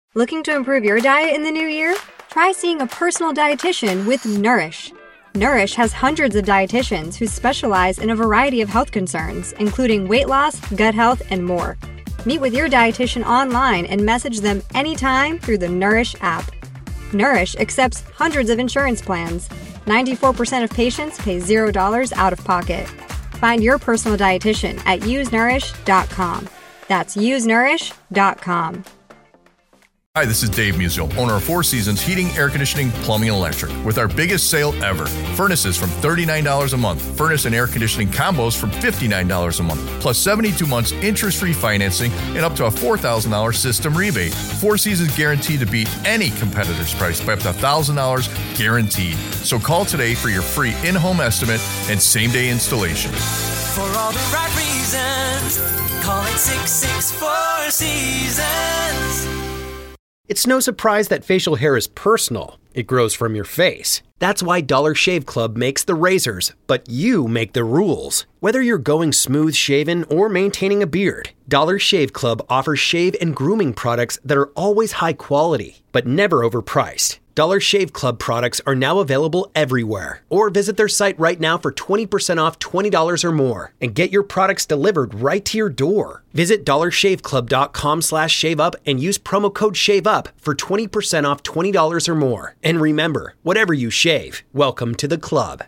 Looking to improve your diet in the new year? Try seeing a personal dietitian with Nourish. Nourish has hundreds of dietitians who specialize in a variety of health concerns, including weight loss, gut health, and more. Meet with your dietitian online and message them anytime through the Nourish app. Nourish accepts hundreds of insurance plans. 94% of patients pay $0 out of pocket. Find your personal dietitian at usenourish.com. That's usenourish.com. Hi, this is Dave Musial, owner of Four Seasons Heating, Air Conditioning, Plumbing, and Electric, with our biggest sale ever. Furnaces from $39 a month. Furnace and air conditioning combos from $59 a month. Plus 72 months interest-free financing and up to a $4,000 system rebate. Four Seasons guaranteed to beat any competitor's price by up to $1,000 guaranteed. So call today for your free in-home estimate and same-day installation. For all the right reasons, call it 664 Seasons. It's no surprise that facial hair is personal. It grows from your face. That's why Dollar Shave Club makes the razors, but you make the rules. Whether you're going smooth shaven or maintaining a beard, Dollar Shave Club offers shave and grooming products that are always high quality, but never overpriced. Dollar Shave Club products are now available everywhere. Or visit their site right now for 20% off $20 or more and get your products delivered right to your door. Visit dollarshaveclub.com/shaveup and use promo code SHAVEUP for 20% off $20 or more. And remember, whatever you shave, welcome to the club.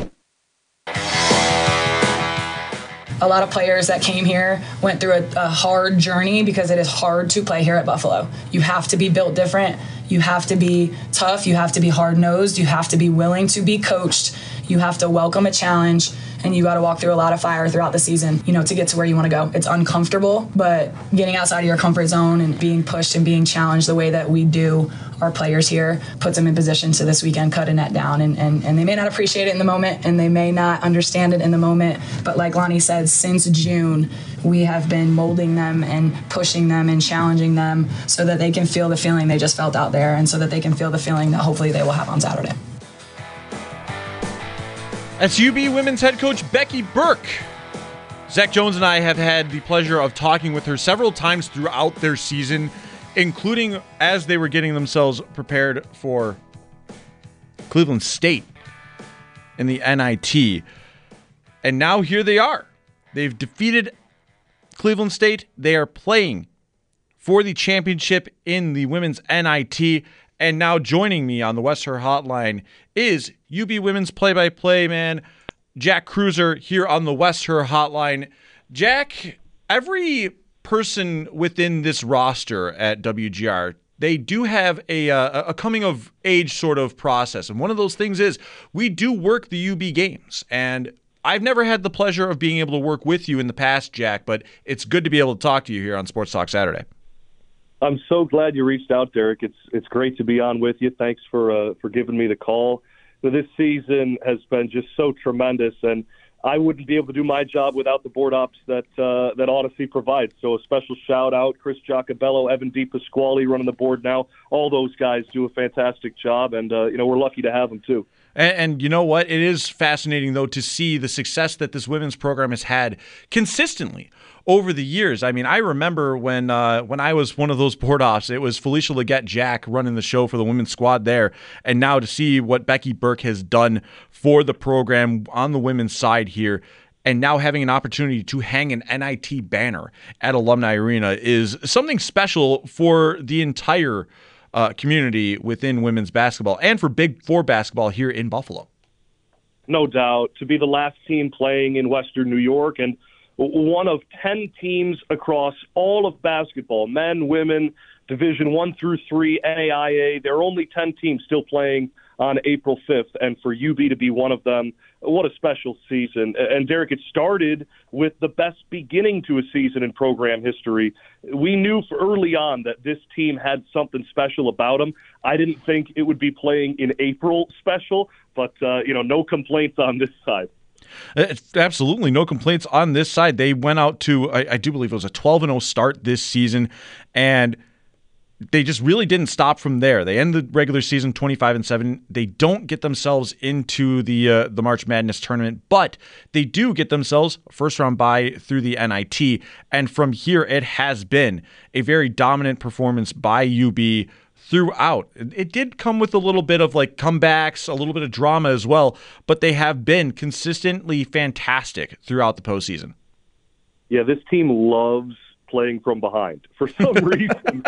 A lot of players that came here went through a hard journey because it is hard to play here at Buffalo. You have to be built different. You have to be tough. You have to be hard-nosed. You have to be willing to be coached. You have to welcome a challenge, and you got to walk through a lot of fire throughout the season, to get to where you want to go. It's uncomfortable, but getting outside of your comfort zone and being pushed and being challenged the way that we do our players here puts them in position to this weekend cut a net down. And they may not appreciate it in the moment, and they may not understand it in the moment, but like Lonnie said, since June, we have been molding them and pushing them and challenging them so that they can feel the feeling they just felt out there and so that they can feel the feeling that hopefully they will have on Saturday. That's UB women's head coach Becky Burke. Zach Jones and I have had the pleasure of talking with her several times throughout their season, including as they were getting themselves prepared for Cleveland State in the NIT. And now here they are. They've defeated Cleveland State. They are playing for the championship in the women's NIT. And now joining me on the West Her Hotline is UB women's play-by-play man, Jack Cruiser, here on the West Her Hotline. Jack, every person within this roster at WGR, they do have a coming-of-age sort of process. And one of those things is we do work the UB games. And I've never had the pleasure of being able to work with you in the past, Jack, but it's good to be able to talk to you here on Sports Talk Saturday. I'm so glad you reached out, Derek. It's great to be on with you. Thanks for giving me the call. This season has been just so tremendous, and I wouldn't be able to do my job without the board ops that Odyssey provides. So a special shout out, Chris Giacobello, Evan DePasquale running the board now. All those guys do a fantastic job, and we're lucky to have them too. And you know what? It is fascinating, though, to see the success that this women's program has had consistently over the years. I mean, I remember when I was one of those board ops, it was Felicia Leggett Jack running the show for the women's squad there. And now to see what Becky Burke has done for the program on the women's side here, and now having an opportunity to hang an NIT banner at Alumni Arena is something special for the entire community within women's basketball and for Big Four basketball here in Buffalo. No doubt. To be the last team playing in Western New York and one of 10 teams across all of basketball, men, women, Division 1 through 3, NAIA. There are only 10 teams still playing on April 5th, and for UB to be one of them, what a special season. And Derek, it started with the best beginning to a season in program history. We knew early on that this team had something special about them. I didn't think it would be playing in April special, but no complaints on this side. Absolutely no complaints on this side. They went out to, I do believe it was a 12-0 start this season, and they just really didn't stop from there. They end the regular season 25-7. They don't get themselves into the March Madness tournament, but they do get themselves a first-round bye through the NIT. And from here, it has been a very dominant performance by UB throughout. It did come with a little bit of like comebacks, a little bit of drama as well, but they have been consistently fantastic throughout the postseason. Yeah, this team loves playing from behind for some reason.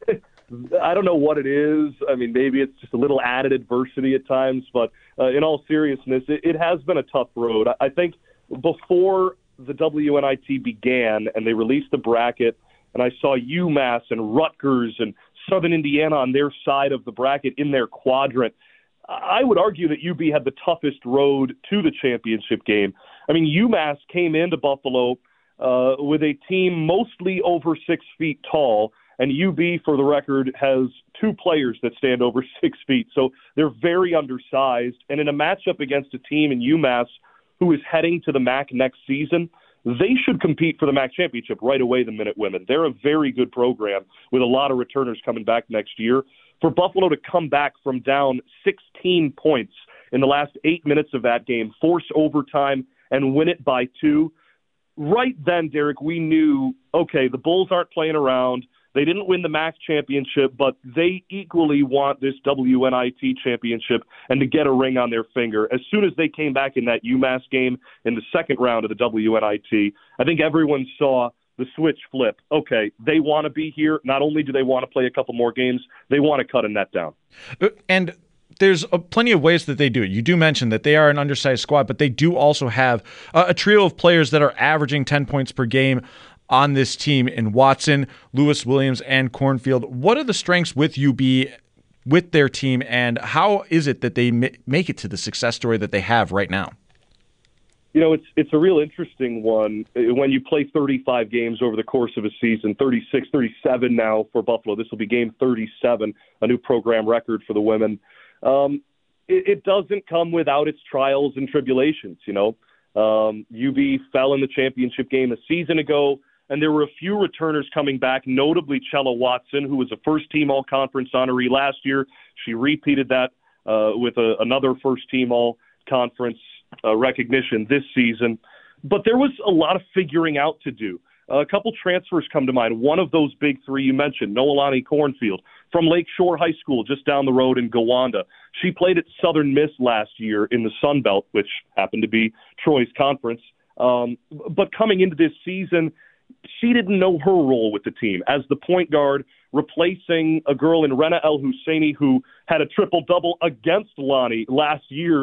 I don't know what it is. I mean, maybe it's just a little added adversity at times, but in all seriousness, it has been a tough road. I think before the WNIT began and they released the bracket, and I saw UMass and Rutgers and Southern Indiana on their side of the bracket in their quadrant, I would argue that UB had the toughest road to the championship game. I mean, UMass came into Buffalo with a team mostly over 6 feet tall, and UB, for the record, has 2 players that stand over 6 feet. So they're very undersized. And in a matchup against a team in UMass who is heading to the MAC next season, they should compete for the MAC championship right away, the Minutewomen. They're a very good program with a lot of returners coming back next year. For Buffalo to come back from down 16 points in the last 8 minutes of that game, force overtime, and win it by 2, right then, Derek, we knew, okay, the Bulls aren't playing around. They didn't win the MAC championship, but they equally want this WNIT championship and to get a ring on their finger. As soon as they came back in that UMass game in the second round of the WNIT, I think everyone saw the switch flip. Okay, they want to be here. Not only do they want to play a couple more games, they want to cut a net down. And there's plenty of ways that they do it. You do mention that they are an undersized squad, but they do also have a trio of players that are averaging 10 points per game on this team in Watson, Lewis Williams, and Cornfield. What are the strengths with UB, with their team, and how is it that they make it to the success story that they have right now? You know, it's a real interesting one. When you play 35 games over the course of a season, 36, 37 now for Buffalo. This will be game 37, a new program record for the women. It doesn't come without its trials and tribulations, you know. UB fell in the championship game a season ago, and there were a few returners coming back, notably Chella Watson, who was a first-team all-conference honoree last year. She repeated that with another first-team all-conference recognition this season. But there was a lot of figuring out to do. A couple transfers come to mind. One of those big 3 you mentioned, Noelani Cornfield, from Lakeshore High School just down the road in Gowanda. She played at Southern Miss last year in the Sun Belt, which happened to be Troy's conference. But coming into this season, she didn't know her role with the team as the point guard, replacing a girl in Rena El Husseini who had a triple-double against Lonnie last year,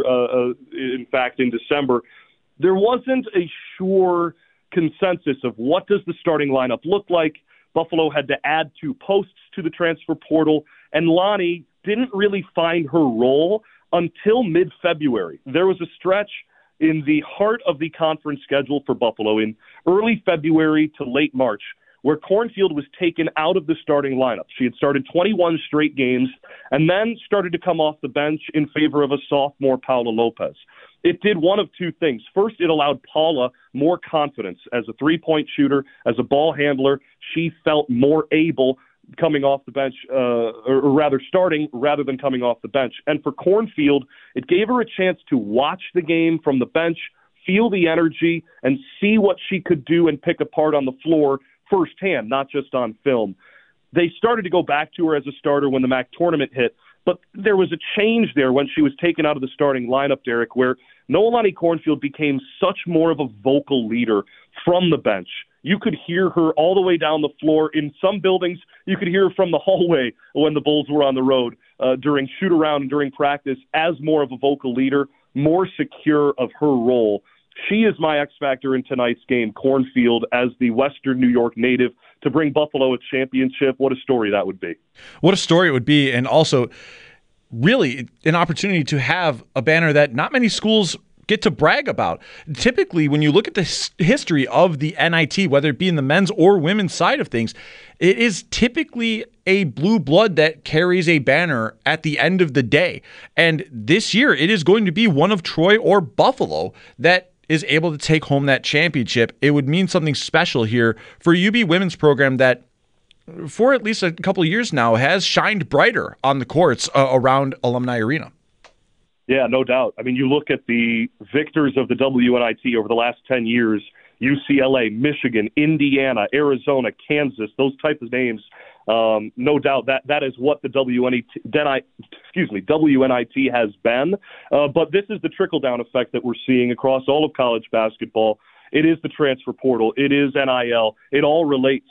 in fact, in December. There wasn't a sure consensus of what does the starting lineup look like. Buffalo had to add 2 posts to the transfer portal, and Lonnie didn't really find her role until mid-February. There was a stretch in the heart of the conference schedule for Buffalo in early February to late March, where Cornfield was taken out of the starting lineup. She had started 21 straight games and then started to come off the bench in favor of a sophomore, Paula Lopez. It did one of 2 things. First, it allowed Paula more confidence as a three-point shooter, as a ball handler. She felt more able coming off the bench, or rather starting rather than coming off the bench. And for Cornfield, it gave her a chance to watch the game from the bench, feel the energy, and see what she could do and pick apart on the floor firsthand, not just on film. They started to go back to her as a starter when the MAC tournament hit, but there was a change there when she was taken out of the starting lineup, Derek, where Noelani Cornfield became such more of a vocal leader from the bench. You could hear her all the way down the floor. In some buildings, you could hear her from the hallway when the Bulls were on the road during shoot-around and during practice as more of a vocal leader, more secure of her role. She is my X factor in tonight's game, Cornfield, as the Western New York native to bring Buffalo a championship. What a story that would be. What a story it would be, and also really an opportunity to have a banner that not many schools get to brag about. Typically, when you look at the history of the NIT, whether it be in the men's or women's side of things, it is typically a blue blood that carries a banner at the end of the day. And this year, it is going to be one of Troy or Buffalo that is able to take home that championship. It would mean something special here for UB women's program that for at least a couple of years now, has shined brighter on the courts around Alumni Arena. Yeah, no doubt. I mean, you look at the victors of the WNIT over the last 10 years, UCLA, Michigan, Indiana, Arizona, Kansas, those types of names. No doubt that is what the WNIT has been. But this is the trickle-down effect that we're seeing across all of college basketball. It is the transfer portal. It is NIL. It all relates.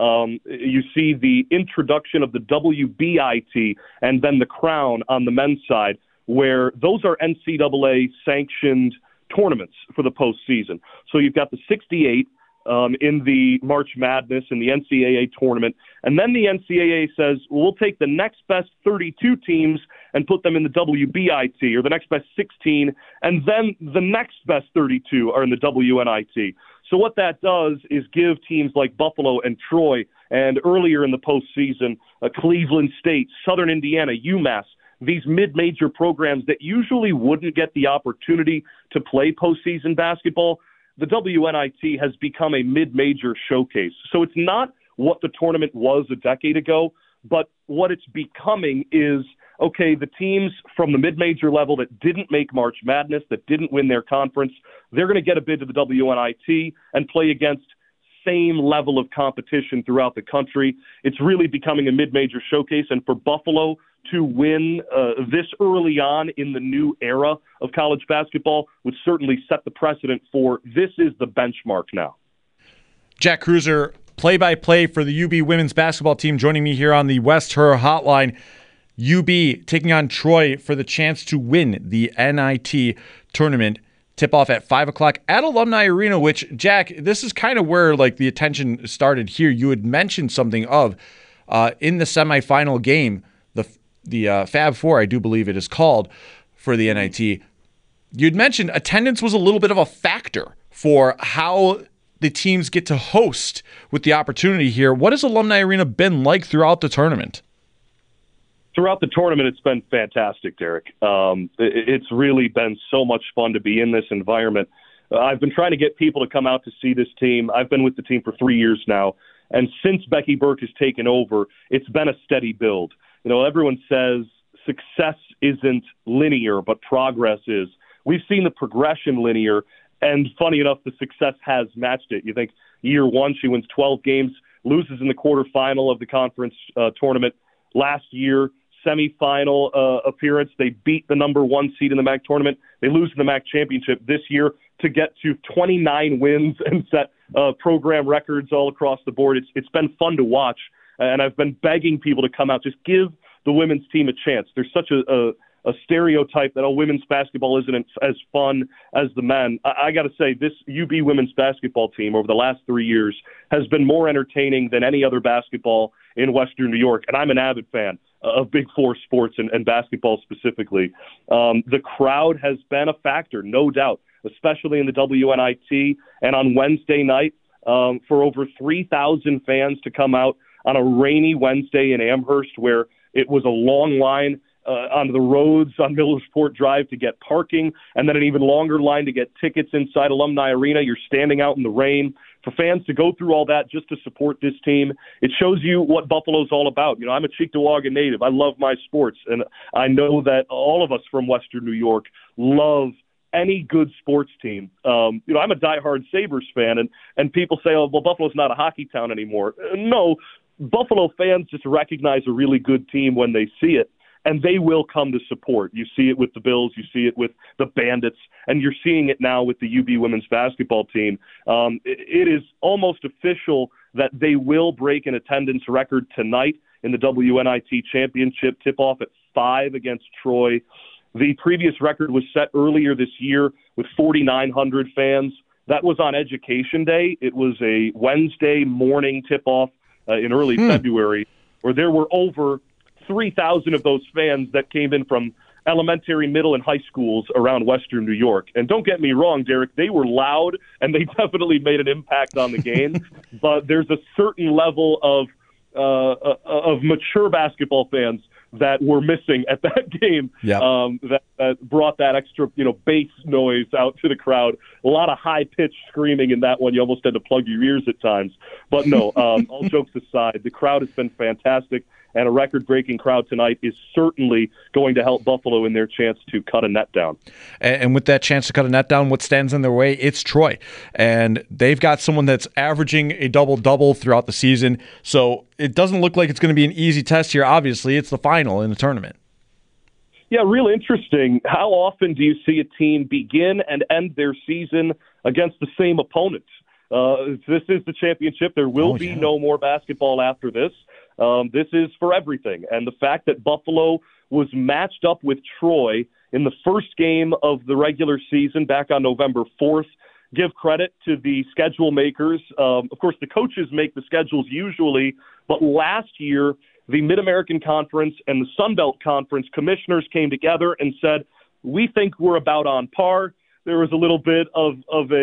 You see the introduction of the WBIT and then the Crown on the men's side, where those are NCAA-sanctioned tournaments for the postseason. So you've got the 68 in the March Madness and the NCAA tournament, and then the NCAA says, well, we'll take the next best 32 teams and put them in the WBIT, or the next best 16, and then the next best 32 are in the WNIT. So what that does is give teams like Buffalo and Troy, and earlier in the postseason, Cleveland State, Southern Indiana, UMass, these mid-major programs that usually wouldn't get the opportunity to play postseason basketball. The WNIT has become a mid-major showcase. So it's not what the tournament was a decade ago, but what it's becoming is, okay, the teams from the mid-major level that didn't make March Madness, that didn't win their conference, they're going to get a bid to the WNIT and play against same level of competition throughout the country. It's really becoming a mid-major showcase, and for Buffalo to win this early on in the new era of college basketball would certainly set the precedent for this is the benchmark now. Jack Kreuzer, play-by-play for the UB women's basketball team, joining me here on the West Her Hotline. UB taking on Troy for the chance to win the NIT tournament. Tip-off at 5 o'clock at Alumni Arena, which, Jack, this is kind of where the attention started here. You had mentioned something of in the semifinal game, the Fab Four, I do believe it is called, for the NIT. You'd mentioned attendance was a little bit of a factor for how the teams get to host with the opportunity here. What has Alumni Arena been like throughout the tournament? Throughout the tournament, it's been fantastic, Derek. It's really been so much fun to be in this environment. I've been trying to get people to come out to see this team. I've been with the team for 3 years now, and since Becky Burke has taken over, it's been a steady build. You know, everyone says success isn't linear, but progress is. We've seen the progression linear, and funny enough, the success has matched it. You think year one, she wins 12 games, loses in the quarterfinal of the conference tournament. Last year, semifinal appearance, they beat the number one seed in the MAC tournament. They lose in the MAC championship this year to get to 29 wins and set program records all across the board. It's been fun to watch. And I've been begging people to come out, just give the women's team a chance. There's such a stereotype that women's basketball isn't as fun as the men. I got to say, this UB women's basketball team over the last 3 years has been more entertaining than any other basketball in Western New York. And I'm an avid fan of Big Four sports and basketball specifically. The crowd has been a factor, no doubt, especially in the WNIT. And on Wednesday night, for over 3,000 fans to come out on a rainy Wednesday in Amherst, where it was a long line on the roads on Millersport Drive to get parking, and then an even longer line to get tickets inside Alumni Arena. You're standing out in the rain. For fans to go through all that just to support this team, it shows you what Buffalo's all about. You know, I'm a Cheektowaga native. I love my sports, and I know that all of us from Western New York love any good sports team. I'm a diehard Sabres fan, and people say, oh, well, Buffalo's not a hockey town anymore. No, Buffalo fans just recognize a really good team when they see it, and they will come to support. You see it with the Bills, you see it with the Bandits, and you're seeing it now with the UB women's basketball team. It is almost official that they will break an attendance record tonight in the WNIT championship tip-off at 5 against Troy. The previous record was set earlier this year with 4,900 fans. That was on Education Day. It was a Wednesday morning tip-off in early February, where there were over 3,000 of those fans that came in from elementary, middle, and high schools around Western New York. And don't get me wrong, Derek, they were loud, and they definitely made an impact on the game. But there's a certain level of mature basketball fans that were missing at that game. That brought that extra, bass noise out to the crowd. A lot of high-pitched screaming in that one. You almost had to plug your ears at times. But no, all jokes aside, the crowd has been fantastic, and a record-breaking crowd tonight is certainly going to help Buffalo in their chance to cut a net down. And with that chance to cut a net down, what stands in their way? It's Troy. And they've got someone that's averaging a double-double throughout the season. So it doesn't look like it's going to be an easy test here. Obviously, it's the final in the tournament. Yeah, really interesting. How often do you see a team begin and end their season against the same opponent? This is the championship. There will be no more basketball after this. This is for everything. And the fact that Buffalo was matched up with Troy in the first game of the regular season back on November 4th, give credit to the schedule makers. Of course, the coaches make the schedules usually, but last year, the Mid-American Conference and the Sun Belt Conference commissioners came together and said, we think we're about on par. There was a little bit of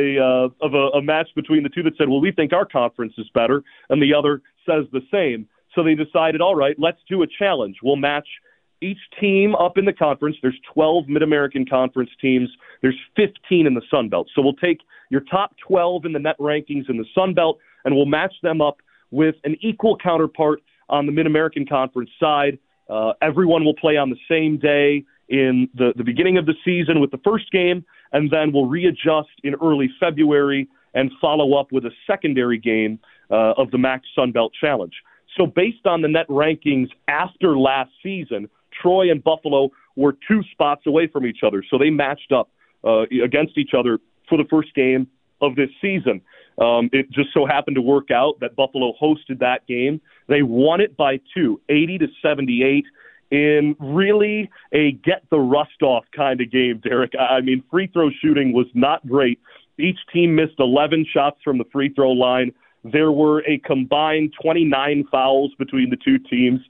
a match between the two that said, well, we think our conference is better, and the other says the same. So they decided, all right, let's do a challenge. We'll match each team up in the conference. There's 12 Mid-American Conference teams. There's 15 in the Sun Belt. So we'll take your top 12 in the net rankings in the Sun Belt, and we'll match them up with an equal counterpart on the Mid-American Conference side. Everyone will play on the same day in the beginning of the season with the first game, and then we'll readjust in early February and follow up with a secondary game of the MAC Sun Belt Challenge. So based on the net rankings after last season, Troy and Buffalo were 2 spots away from each other. So they matched up against each other for the first game of this season. It just so happened to work out that Buffalo hosted that game. They won it by 2, 80-78, in really a get-the-rust-off kind of game, Derek. I mean, free throw shooting was not great. Each team missed 11 shots from the free throw line. There were a combined 29 fouls between the two teams.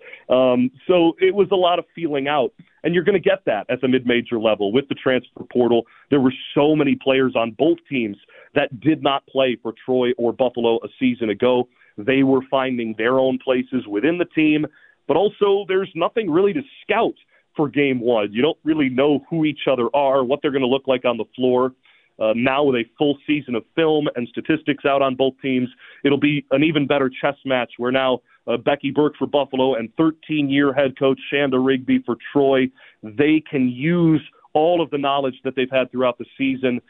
So it was a lot of feeling out. And you're going to get that at the mid-major level with the transfer portal. There were so many players on both teams that did not play for Troy or Buffalo a season ago. They were finding their own places within the team. But also there's nothing really to scout for game one. You don't really know who each other are, what they're going to look like on the floor. Now with a full season of film and statistics out on both teams, it'll be an even better chess match where now Becky Burke for Buffalo and 13-year head coach Shanda Rigby for Troy, they can use all of the knowledge that they've had throughout the season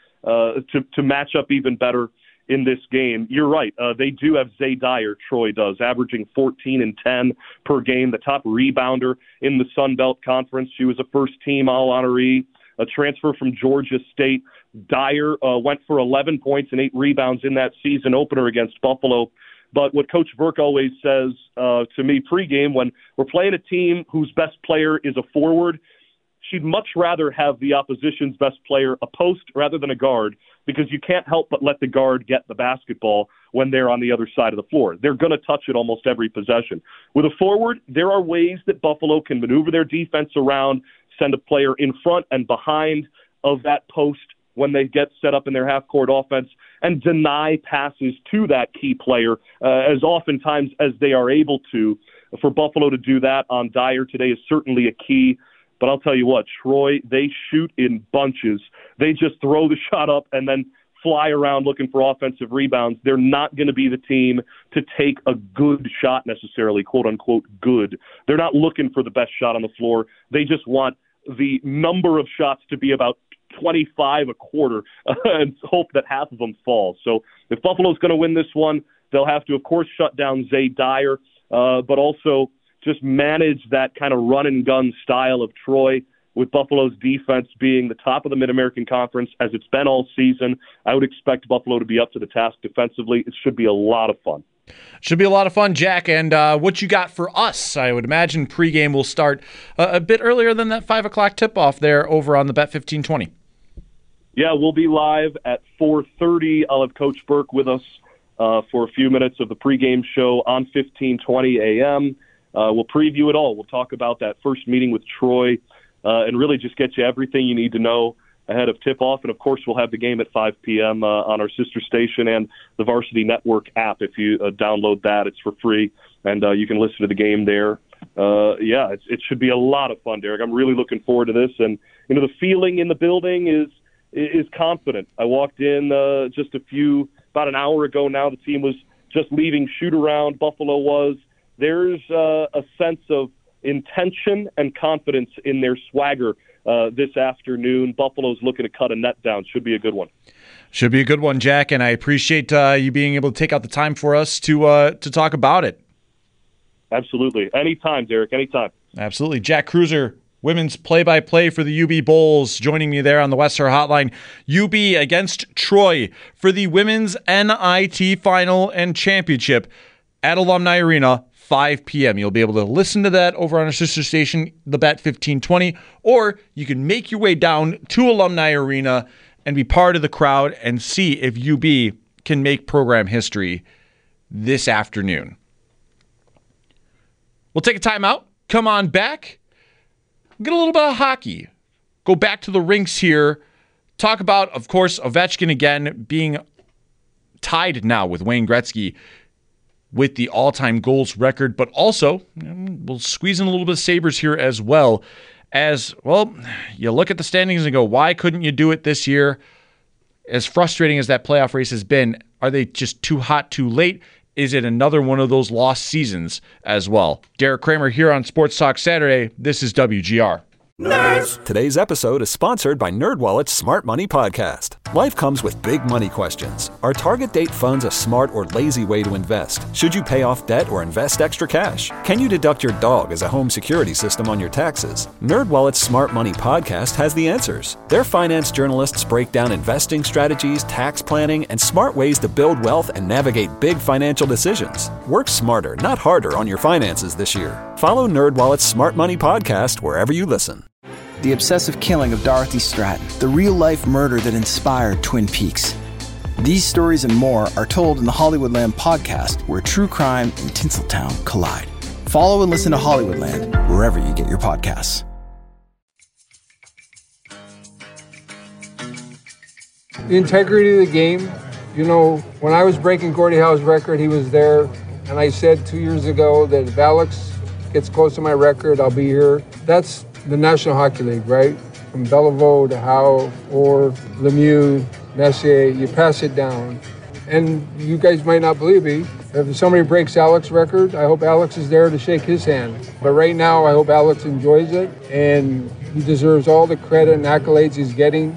to match up even better in this game. You're right. They do have Zay Dyer, Troy does, averaging 14 and 10 per game, the top rebounder in the Sun Belt Conference. She was a first-team All-Honoree, a transfer from Georgia State. Dyer went for 11 points and 8 rebounds in that season opener against Buffalo. But what Coach Burke always says to me pregame, when we're playing a team whose best player is a forward, she'd much rather have the opposition's best player a post rather than a guard, because you can't help but let the guard get the basketball when they're on the other side of the floor. They're going to touch it almost every possession. With a forward, there are ways that Buffalo can maneuver their defense around, send a player in front and behind of that post when they get set up in their half-court offense, and deny passes to that key player as oftentimes as they are able to. For Buffalo to do that on Dyer today is certainly a key. But I'll tell you what, Troy, they shoot in bunches. They just throw the shot up and then fly around looking for offensive rebounds. They're not going to be the team to take a good shot necessarily, quote-unquote good. They're not looking for the best shot on the floor. They just want the number of shots to be about 25 a quarter and hope that half of them fall. So if Buffalo's going to win this one, they'll have to, of course, shut down Zay Dyer, but also just manage that kind of run-and-gun style of Troy, with Buffalo's defense being the top of the Mid-American Conference, as it's been all season. I would expect Buffalo to be up to the task defensively. It should be a lot of fun. Should be a lot of fun, Jack. And what you got for us? I would imagine pregame will start a bit earlier than that 5 o'clock tip-off there over on the Bet 1520. Yeah, we'll be live at 4:30. I'll have Coach Burke with us for a few minutes of the pregame show on 1520 a.m. We'll preview it all. We'll talk about that first meeting with Troy and really just get you everything you need to know ahead of tip-off. And, of course, we'll have the game at 5 p.m. On our sister station and the Varsity Network app. If you download that, it's for free, and you can listen to the game there it should be a lot of fun, Derek. I'm really looking forward to this. And, the feeling in the building is confident. I walked in about an hour ago now. The team was just leaving shoot-around. Buffalo was. There's a sense of intention and confidence in their swagger this afternoon. Buffalo's looking to cut a net down. Should be a good one. Should be a good one, Jack, and I appreciate you being able to take out the time for us to talk about it. Absolutely. Anytime, Derek, anytime. Absolutely. Jack Kreuser, women's play-by-play for the UB Bulls, joining me there on the Western Hotline. UB against Troy for the Women's NIT Final and Championship at Alumni Arena, 5 p.m. You'll be able to listen to that over on our sister station, The Bet 1520, or you can make your way down to Alumni Arena and be part of the crowd and see if UB can make program history this afternoon. We'll take a timeout, come on back, get a little bit of hockey, go back to the rinks here, talk about, of course, Ovechkin again being tied now with Wayne Gretzky with the all-time goals record, but also we'll squeeze in a little bit of Sabres here as well. As, well, you look at the standings and go, why couldn't you do it this year? As frustrating as that playoff race has been, are they just too hot too late? Is it another one of those lost seasons as well? Derek Kramer here on Sports Talk Saturday. This is WGR. Nerds! Today's episode is sponsored by NerdWallet's Smart Money Podcast. Life comes with big money questions. Are target date funds a smart or lazy way to invest? Should you pay off debt or invest extra cash? Can you deduct your dog as a home security system on your taxes? NerdWallet's Smart Money Podcast has the answers. Their finance journalists break down investing strategies, tax planning, and smart ways to build wealth and navigate big financial decisions. Work smarter, not harder on your finances this year. Follow NerdWallet's Smart Money Podcast wherever you listen. The obsessive killing of Dorothy Stratton, the real-life murder that inspired Twin Peaks. These stories and more are told in the Hollywoodland podcast, where true crime and Tinseltown collide. Follow and listen to Hollywoodland wherever you get your podcasts. The integrity of the game. When I was breaking Gordie Howe's record, he was there. And I said 2 years ago that if Alex gets close to my record, I'll be here. That's the National Hockey League, right? From Beliveau to Howe or Lemieux, Messier, you pass it down. And you guys might not believe me. If somebody breaks Alex's record, I hope Alex is there to shake his hand. But right now, I hope Alex enjoys it, and he deserves all the credit and accolades he's getting.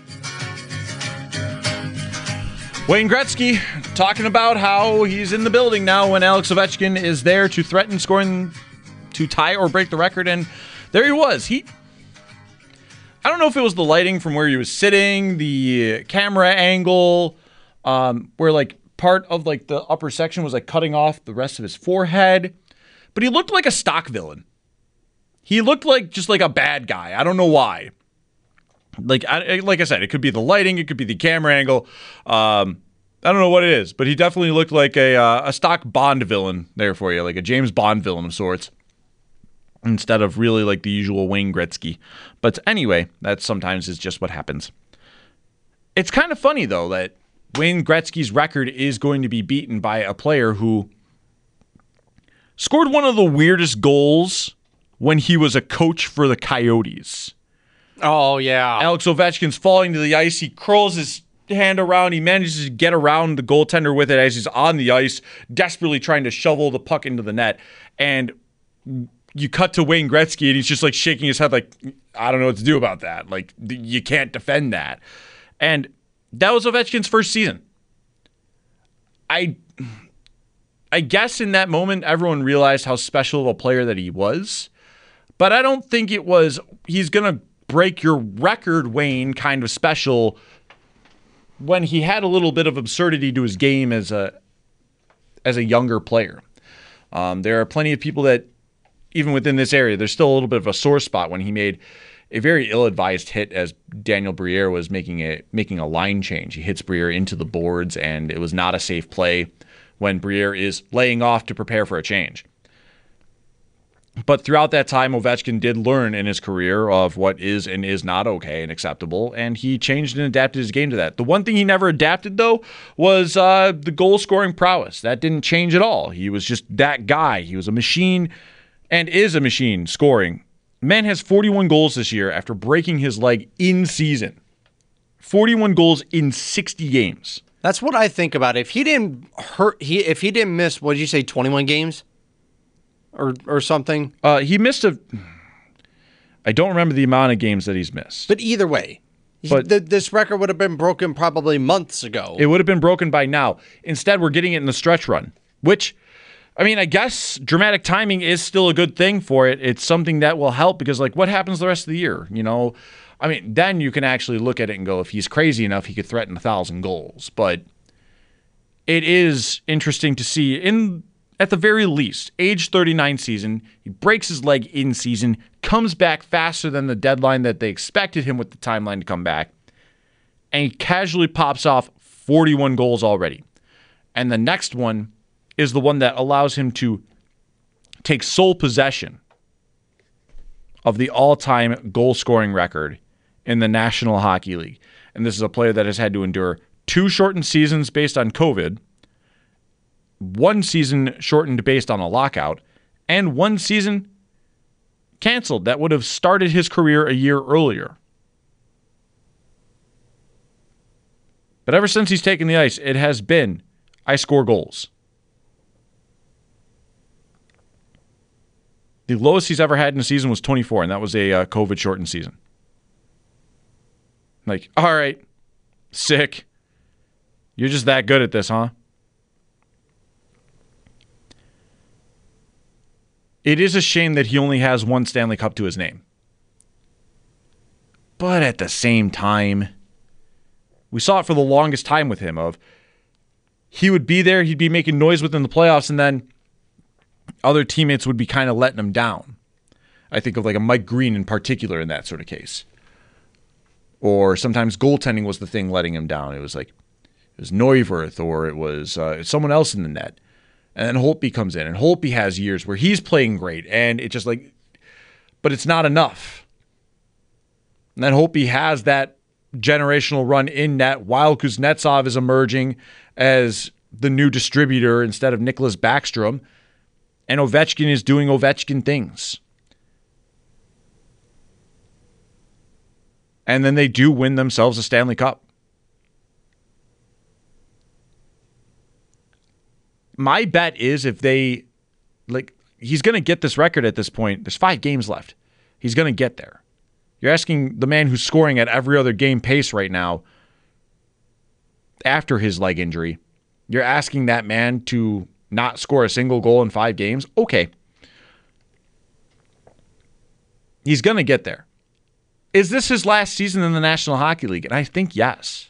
Wayne Gretzky talking about how he's in the building now when Alex Ovechkin is there to threaten scoring to tie or break the record, and there he was. I don't know if it was the lighting from where he was sitting, the camera angle, where like part of like the upper section was like cutting off the rest of his forehead, but he looked like a stock villain. He looked like just like a bad guy. I don't know why. Like I said, it could be the lighting, it could be the camera angle. I don't know what it is, but he definitely looked like a stock Bond villain there for you, like a James Bond villain of sorts, instead of really like the usual Wayne Gretzky. But anyway, that sometimes is just what happens. It's kind of funny, though, that Wayne Gretzky's record is going to be beaten by a player who scored one of the weirdest goals when he was a coach for the Coyotes. Oh, yeah. Alex Ovechkin's falling to the ice. He curls his hand around. He manages to get around the goaltender with it as he's on the ice, desperately trying to shovel the puck into the net. And you cut to Wayne Gretzky, and he's just like shaking his head like, I don't know what to do about that. Like, you can't defend that. And that was Ovechkin's first season. I guess in that moment, everyone realized how special of a player that he was. But I don't think it was, he's going to break your record, Wayne, kind of special when he had a little bit of absurdity to his game as a younger player. There are plenty of people that, even within this area, there's still a little bit of a sore spot when he made a very ill-advised hit as Daniel Briere was making a line change. He hits Briere into the boards, and it was not a safe play when Briere is laying off to prepare for a change. But throughout that time, Ovechkin did learn in his career of what is and is not okay and acceptable, and he changed and adapted his game to that. The one thing he never adapted, though, was the goal-scoring prowess. That didn't change at all. He was just that guy. He was a machine. and is a machine scoring. Man has 41 goals this year after breaking his leg in season. 41 goals in 60 games. That's what I think about. If he didn't miss, what did you say, 21 games? Or something? He missed I don't remember the amount of games that he's missed. But either way, this record would have been broken probably months ago. It would have been broken by now. Instead, we're getting it in the stretch run, which, I mean, I guess dramatic timing is still a good thing for it. It's something that will help because, like, what happens the rest of the year? You know, I mean, then you can actually look at it and go, if he's crazy enough, he could threaten 1,000 goals. But it is interesting to see, at the very least, age 39 season, he breaks his leg in season, comes back faster than the deadline that they expected him with the timeline to come back, and he casually pops off 41 goals already. And the next one is the one that allows him to take sole possession of the all-time goal-scoring record in the National Hockey League. And this is a player that has had to endure 2 shortened seasons based on COVID, 1 season shortened based on a lockout, and 1 season canceled that would have started his career a year earlier. But ever since he's taken the ice, it has been, I score goals. The lowest he's ever had in a season was 24, and that was a COVID-shortened season. Like, all right, sick. You're just that good at this, huh? It is a shame that he only has 1 Stanley Cup to his name. But at the same time, we saw it for the longest time with him of he would be there, he'd be making noise within the playoffs, and then other teammates would be kind of letting him down. I think of like a Mike Green in particular in that sort of case. Or sometimes goaltending was the thing letting him down. It was Neuwirth or it was someone else in the net. And then Holtby comes in, and Holtby has years where he's playing great, and it's just like, but it's not enough. And then Holtby has that generational run in net while Kuznetsov is emerging as the new distributor instead of Nicholas Backstrom, and Ovechkin is doing Ovechkin things. And then they do win themselves a Stanley Cup. My bet is if they, he's going to get this record at this point. There's 5 games left. He's going to get there. You're asking the man who's scoring at every other game pace right now after his leg injury. You're asking that man to not score a single goal in 5 games? Okay. He's going to get there. Is this his last season in the National Hockey League? And I think yes.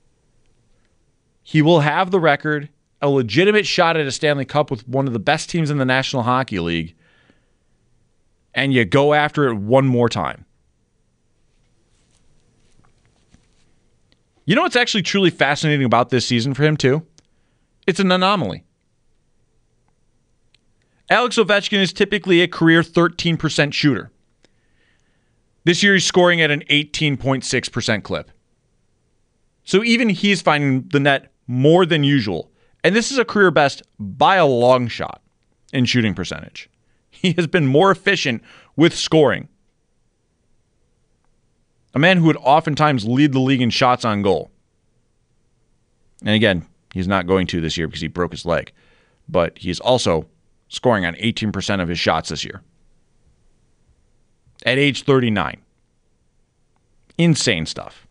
He will have the record, a legitimate shot at a Stanley Cup with one of the best teams in the National Hockey League, and you go after it one more time. You know what's actually truly fascinating about this season for him, too? It's an anomaly. Alex Ovechkin is typically a career 13% shooter. This year he's scoring at an 18.6% clip. So even he's finding the net more than usual. And this is a career best by a long shot in shooting percentage. He has been more efficient with scoring. A man who would oftentimes lead the league in shots on goal. And again, he's not going to this year because he broke his leg. But he's also scoring on 18% of his shots this year. At age 39. Insane stuff.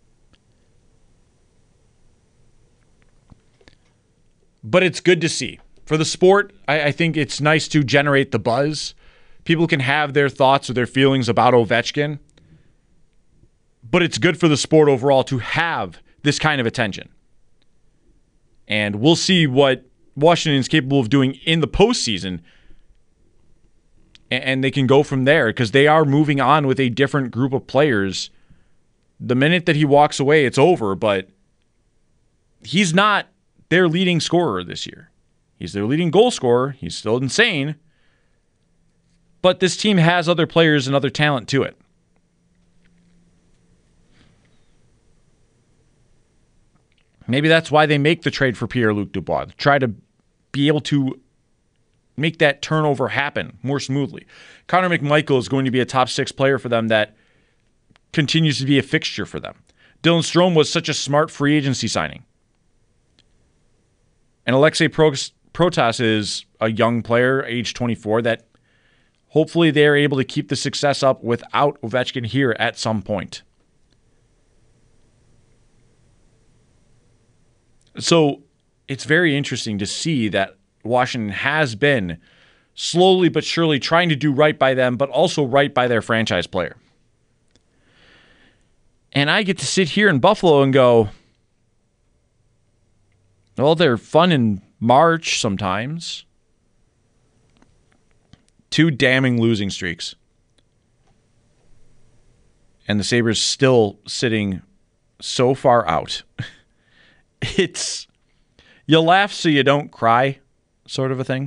But it's good to see. For the sport, I think it's nice to generate the buzz. People can have their thoughts or their feelings about Ovechkin. But it's good for the sport overall to have this kind of attention. And we'll see what Washington is capable of doing in the postseason. And they can go from there because they are moving on with a different group of players. The minute that he walks away, it's over. But he's not their leading scorer this year. He's their leading goal scorer. He's still insane. But this team has other players and other talent to it. Maybe that's why they make the trade for Pierre-Luc Dubois. Try to be able to make that turnover happen more smoothly. Connor McMichael is going to be a top 6 player for them that continues to be a fixture for them. Dylan Strome was such a smart free agency signing. And Alexei Protas is a young player, age 24, that hopefully they're able to keep the success up without Ovechkin here at some point. So it's very interesting to see that Washington has been slowly but surely trying to do right by them, but also right by their franchise player. And I get to sit here in Buffalo and go, well, they're fun in March sometimes. 2 damning losing streaks. And the Sabres still sitting so far out. It's, you laugh so you don't cry sort of a thing.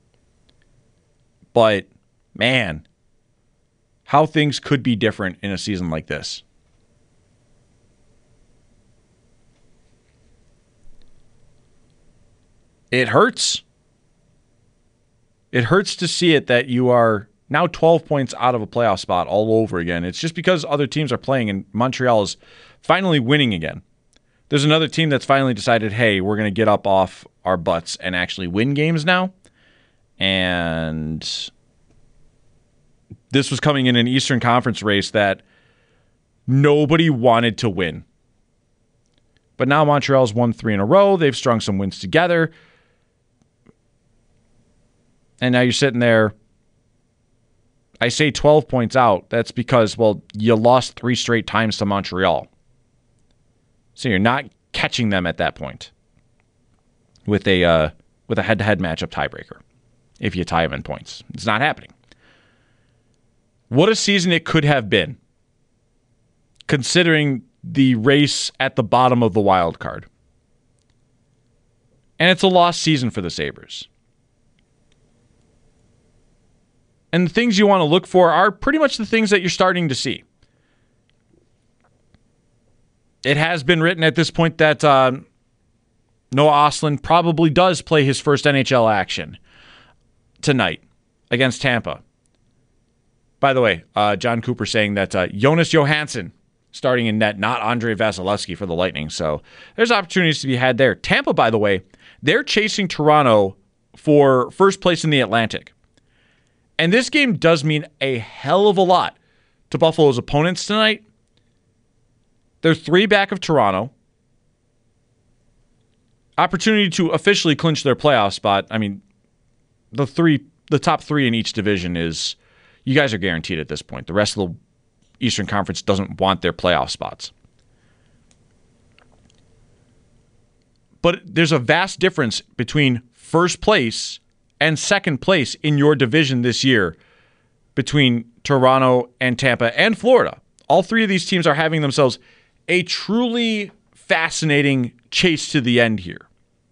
But, man, how things could be different in a season like this. It hurts. It hurts to see it that you are now 12 points out of a playoff spot all over again. It's just because other teams are playing and Montreal is finally winning again. There's another team that's finally decided, hey, we're going to get up off our butts and actually win games now. And this was coming in an Eastern Conference race that nobody wanted to win. But now Montreal's won 3 in a row. They've strung some wins together. And now you're sitting there. I say 12 points out. That's because, well, you lost 3 straight times to Montreal. So you're not catching them at that point with a head-to-head matchup tiebreaker. If you tie them in points, it's not happening. What a season it could have been, considering the race at the bottom of the wild card. And it's a lost season for the Sabres. And the things you want to look for are pretty much the things that you're starting to see. It has been written at this point that Noah Ostlund probably does play his first NHL action tonight against Tampa. By the way, John Cooper saying that Jonas Johansson starting in net, not Andrei Vasilevsky for the Lightning. So there's opportunities to be had there. Tampa, by the way, they're chasing Toronto for first place in the Atlantic. And this game does mean a hell of a lot to Buffalo's opponents tonight. They're 3 back of Toronto. Opportunity to officially clinch their playoff spot. I mean, the top 3 in each division is, you guys are guaranteed at this point. The rest of the Eastern Conference doesn't want their playoff spots. But there's a vast difference between first place and second place in your division this year between Toronto and Tampa and Florida. All 3 of these teams are having themselves a truly fascinating chase to the end here.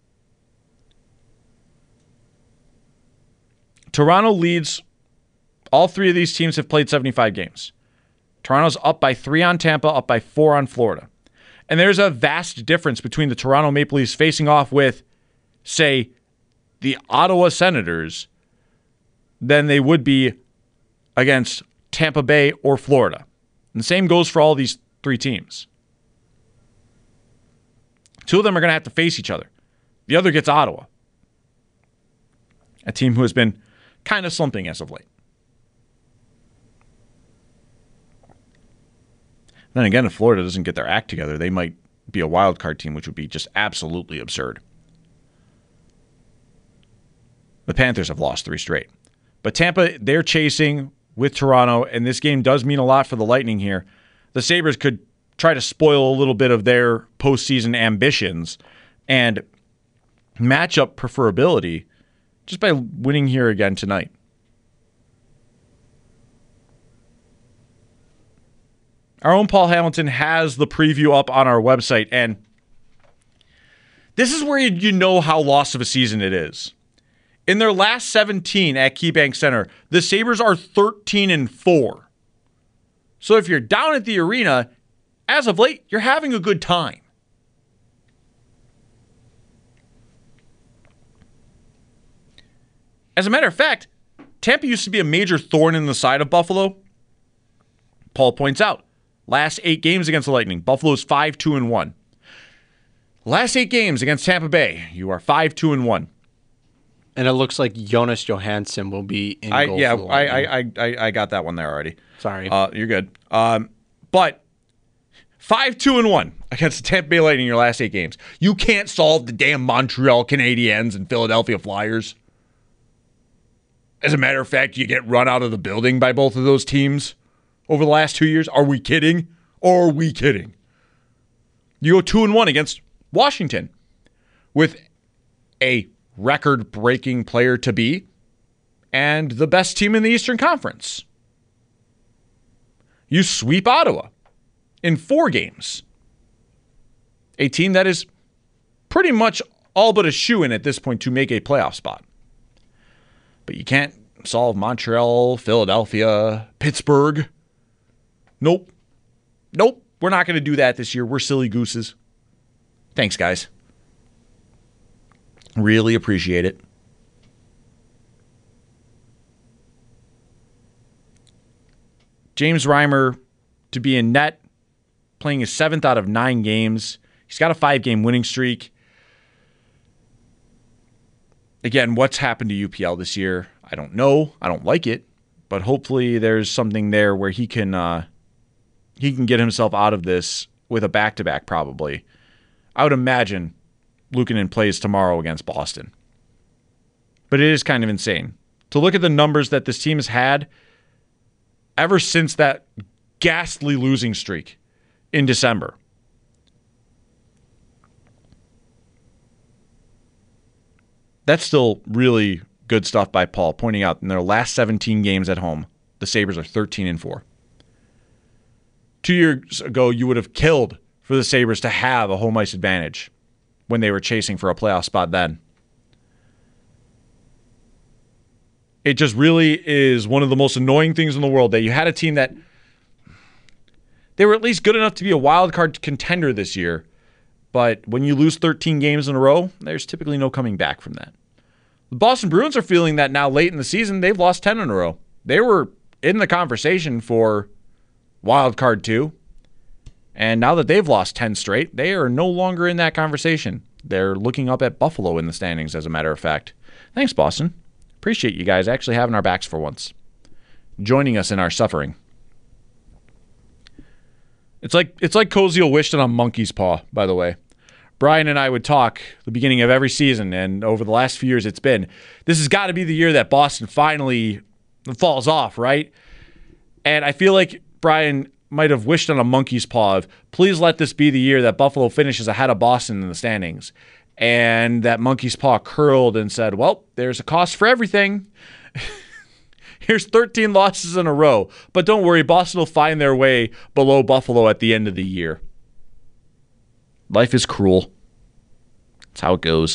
Toronto leads. All 3 of these teams have played 75 games. Toronto's up by 3 on Tampa, up by 4 on Florida. And there's a vast difference between the Toronto Maple Leafs facing off with, say, the Ottawa Senators than they would be against Tampa Bay or Florida. And the same goes for all these 3 teams. 2 of them are going to have to face each other. The other gets Ottawa, a team who has been kind of slumping as of late. Then again, if Florida doesn't get their act together, they might be a wild card team, which would be just absolutely absurd. The Panthers have lost 3 straight. But Tampa, they're chasing with Toronto, and this game does mean a lot for the Lightning here. The Sabres could try to spoil a little bit of their postseason ambitions and matchup preferability just by winning here again tonight. Our own Paul Hamilton has the preview up on our website, and this is where you know how lost of a season it is. In their last 17 at KeyBank Center, the Sabres are 13-4. So if you're down at the arena, as of late, you're having a good time. As a matter of fact, Tampa used to be a major thorn in the side of Buffalo. Paul points out, last 8 games against the Lightning, Buffalo's 5-2-1. Last 8 games against Tampa Bay, you are 5-2-1. And it looks like Jonas Johansson will be in goal. Yeah, for the Lightning. I got that one there already. Sorry. You're good. But 5-2-1 against the Tampa Bay Lightning in your last 8 games. You can't solve the damn Montreal Canadiens and Philadelphia Flyers. As a matter of fact, you get run out of the building by both of those teams over the last 2 years. Are we kidding? Are we kidding? You go 2-1 against Washington with a record-breaking player to be and the best team in the Eastern Conference. You sweep Ottawa in 4 games. A team that is pretty much all but a shoo-in at this point to make a playoff spot. But you can't solve Montreal, Philadelphia, Pittsburgh. Nope. We're not going to do that this year. We're silly gooses. Thanks, guys. Really appreciate it. James Reimer to be in net, playing his 7th out of 9 games. He's got a 5-game winning streak. Again, what's happened to UPL this year? I don't know. I don't like it. But hopefully there's something there where he can get himself out of this with a back-to-back probably. I would imagine Luukkonen plays tomorrow against Boston. But it is kind of insane to look at the numbers that this team has had ever since that ghastly losing streak in December. That's still really good stuff by Paul, pointing out in their last 17 games at home, the Sabres are 13-4. 2 years ago, you would have killed for the Sabres to have a home ice advantage when they were chasing for a playoff spot then. It just really is one of the most annoying things in the world that you had a team that they were at least good enough to be a wild card contender this year, but when you lose 13 games in a row, there's typically no coming back from that. The Boston Bruins are feeling that now late in the season. They've lost 10 in a row. They were in the conversation for wild card 2. And now that they've lost 10 straight, they are no longer in that conversation. They're looking up at Buffalo in the standings, as a matter of fact. Thanks, Boston. Appreciate you guys actually having our backs for once. Joining us in our suffering. It's like Koziel wished on a monkey's paw, by the way. Brian and I would talk the beginning of every season, and over the last few years it's been, this has got to be the year that Boston finally falls off, right? And I feel like Brian might have wished on a monkey's paw of, please let this be the year that Buffalo finishes ahead of Boston in the standings. And that monkey's paw curled and said, well, there's a cost for everything. Here's 13 losses in a row. But don't worry, Boston will find their way below Buffalo at the end of the year. Life is cruel. That's how it goes.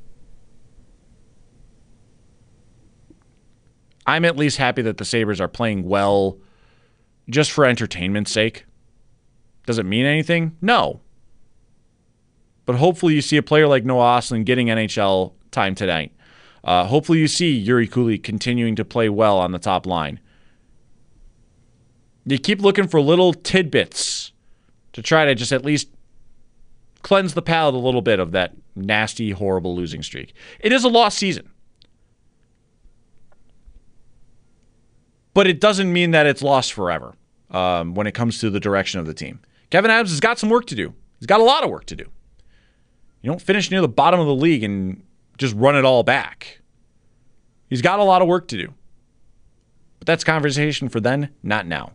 I'm at least happy that the Sabres are playing well just for entertainment's sake. Does it mean anything? No. But hopefully you see a player like Noah Ostlund getting NHL time tonight. Hopefully you see Yuri Cooley continuing to play well on the top line. You keep looking for little tidbits to try to just at least cleanse the palate a little bit of that nasty, horrible losing streak. It is a lost season. But it doesn't mean that it's lost forever when it comes to the direction of the team. Kevin Adams has got some work to do. He's got a lot of work to do. You don't finish near the bottom of the league and just run it all back. He's got a lot of work to do. But that's conversation for then, not now.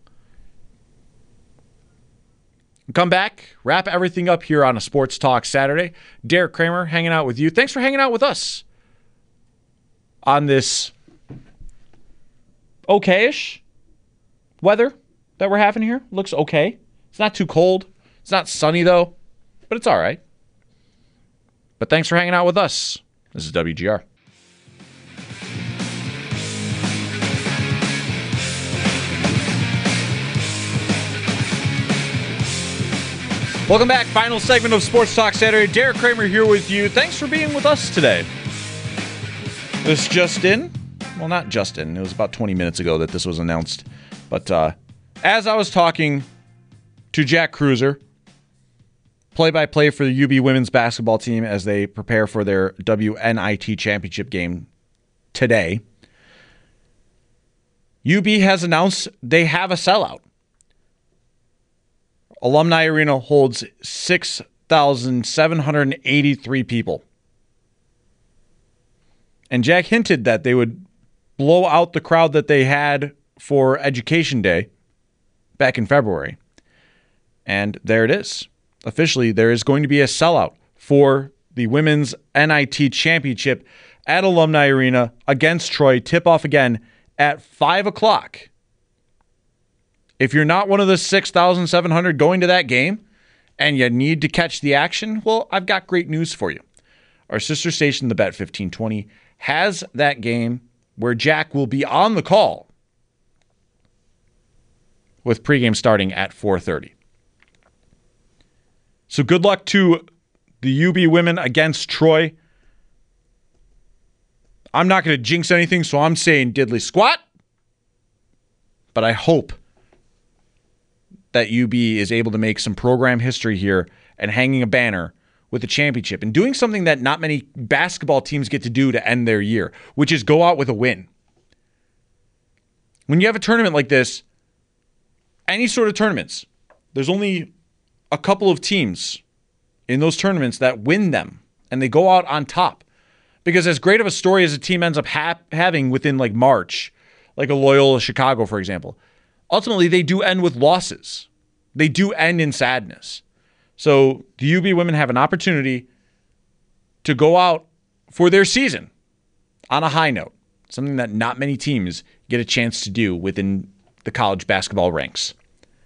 Come back, wrap everything up here on a Sports Talk Saturday. Derek Kramer hanging out with you. Thanks for hanging out with us on this okay-ish weather that we're having here. Looks okay. It's not too cold. It's not sunny, though, but it's all right. But thanks for hanging out with us. This is WGR. Welcome back. Final segment of Sports Talk Saturday. Derek Kramer here with you. Thanks for being with us today. This just in. well, not just in. It was about 20 minutes ago that this was announced. But as I was talking to Jack Kreuzer, play-by-play for the UB women's basketball team as they prepare for their WNIT championship game today, UB has announced they have a sellout. Alumni Arena holds 6,783 people. And Jack hinted that they would blow out the crowd that they had for Education Day back in February. And there it is. Officially, there is going to be a sellout for the Women's NIT Championship at Alumni Arena against Troy. Tip-off again at 5 o'clock. If you're not one of the 6,700 going to that game and you need to catch the action, well, I've got great news for you. Our sister station, the Bet 1520, has that game where Jack will be on the call with pregame starting at 4:30. So good luck to the UB women against Troy. I'm not going to jinx anything, so I'm saying diddly squat. But I hope that UB is able to make some program history here and hanging a banner with the championship and doing something that not many basketball teams get to do to end their year, which is go out with a win. When you have a tournament like this, any sort of tournaments, there's only a couple of teams in those tournaments that win them, and they go out on top. Because as great of a story as a team ends up having within like March, like a Loyola Chicago, for example, ultimately they do end with losses. They do end in sadness. So the UB women have an opportunity to go out for their season on a high note, something that not many teams get a chance to do within the college basketball ranks.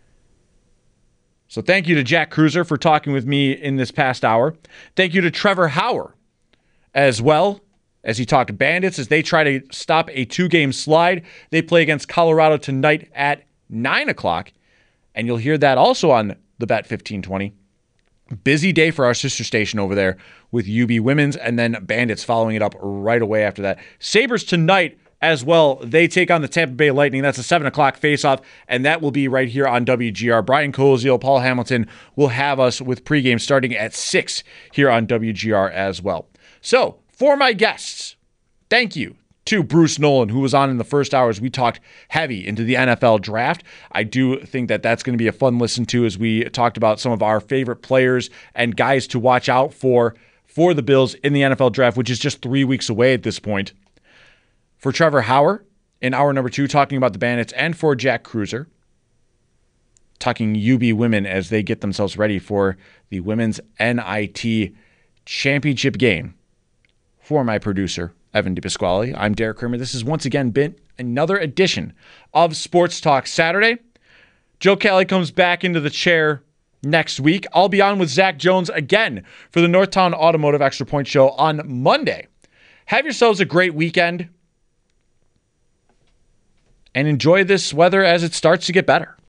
So thank you to Jack Kreuzer for talking with me in this past hour. Thank you to Trevor Hauer as well, as he talked Bandits as they try to stop a 2-game slide. They play against Colorado tonight at 9 o'clock, and you'll hear that also on the Bet 1520. Busy day for our sister station over there with UB Women's and then Bandits following it up right away after that. Sabres tonight as well. They take on the Tampa Bay Lightning. That's a 7 o'clock face-off, and that will be right here on WGR. Brian Koziel, Paul Hamilton will have us with pregame starting at 6 here on WGR as well. So, for my guests, thank you to Bruce Nolan, who was on in the first hour as we talked heavy into the NFL draft. I do think that that's going to be a fun listen to as we talked about some of our favorite players and guys to watch out for the Bills in the NFL draft, which is just 3 weeks away at this point. For Trevor Hauer in hour number 2, talking about the Bandits, and for Jack Kreuzer, talking UB women as they get themselves ready for the Women's NIT Championship game. For my producer, Evan DePasquale, I'm Derek Kramer. This has once again been another edition of Sports Talk Saturday. Joe Kelly comes back into the chair next week. I'll be on with Zach Jones again for the Northtown Automotive Extra Point Show on Monday. Have yourselves a great weekend and enjoy this weather as it starts to get better.